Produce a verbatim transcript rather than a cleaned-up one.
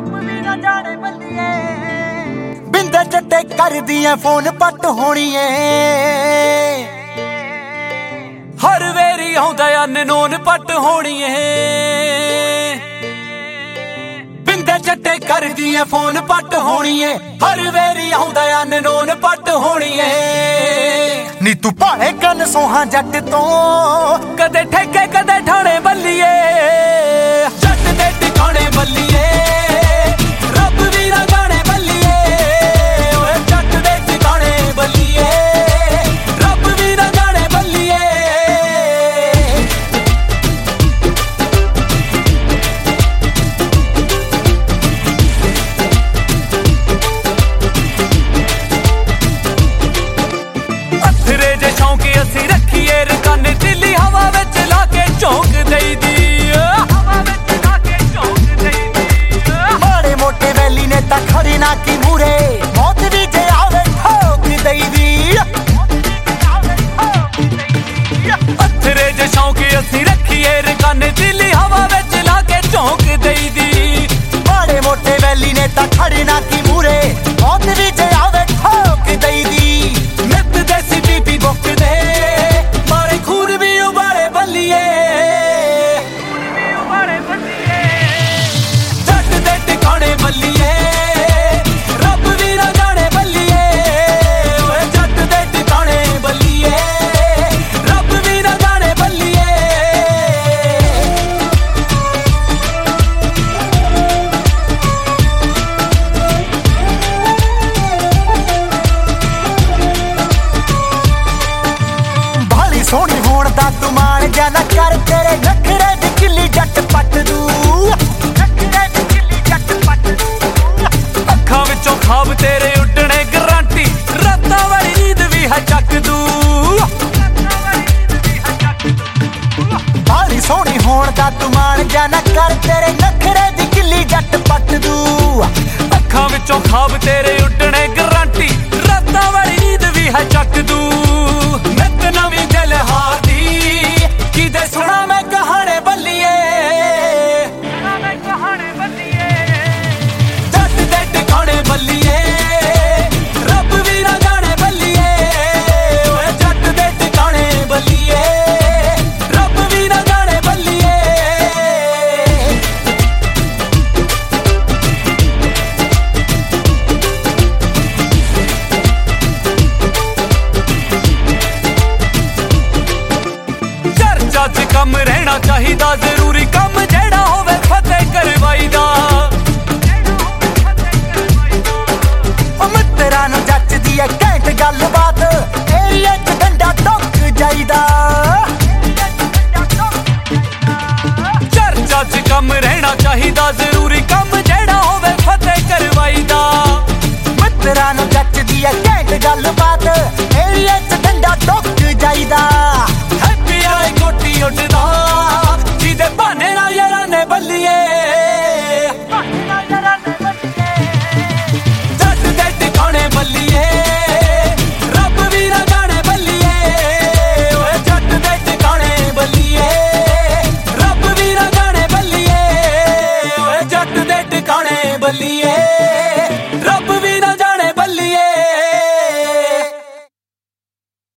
बिंदे चट्टे कर दिए फोन पट होनी है हर वेरी आउंदा अननोन पट होनी है बिंदे चट्टे कर दिए फोन पट होनी है हर वेरी आउंदा अननोन पट होनी है नी तू भावे कन सोहा जट तो कदे ठेके कदे ठाणे बल्लीए जट दे टिकाणे बल्लीए रब वी ना जाने बल्लीए ओए जट दे टिकाणे बल्लीए रब वी ना जाने बल्लीए अथरे जे शौकी असी रखीए रकाने दिल्ली हवा विच ला के झोंक दई दी खड़ी ना की मूरे मौत भी जे आवे ठोक दई दी अथरे जे शौकी असी रखीए रकाने दिल्ली हवा विच ला के झोंक दई दी माड़े मोटे वैली ने ता खड़ी ना की मूरे मौत भी जे आवे ठोक दई दी नित देसी बीबी बुक दे मारे खून भी उबाले बल्लीए जट दे टिकाणे बल्लीए सोनी होण दा तू मान जा ना कर तेरे नखरे दी किल्ली जट पट दू नखरे दी किल्ली जट पट दू अखां विचों खाब तेरे उड्डणे गारंटी रातां वाली नींद भी है चक दू बाली सोनी होण दा तू मान जा ना कर तेरे नखरे दी किल्ली जट पट दू अखां विचों खाब तेरे उड्डणे गारंटी रातां वाली नींद भी है चक दू नित नवीं दिल हादी किदे सुना मैं कहाने बल्लीए जट दे टिकाणे बल्लीए रब वी ना जाने बल्लीए ओए जट दे टिकाणे बल्लीए रब वी ना जाने बल्लीए जज कम रहना चाहिदा जरूरी कम जेड़ा होवे फतेह करवाई दा मित्तरां नूं जचदी ऐ घैंट गलबात एरिया च डंडा टुक जाईदा चर्चा च कम रहना चाहिदा जरूरी कम जेड़ा होवे फतेह करवाई दा मित्तरां नूं जचदी ऐ घैंट गलबात एरिया च डंडा टुक जाईदा कोटी उठदा जिदे बहाने ना यारां ने बल्लीए जट दे टिकाणे बल्लीए रब वी ना जाने बल्लीए ओए जट दे टिकाणे बल्लीए रब वी ना जाने बल्लीए ओए जट दे टिकाणे बल्लीए।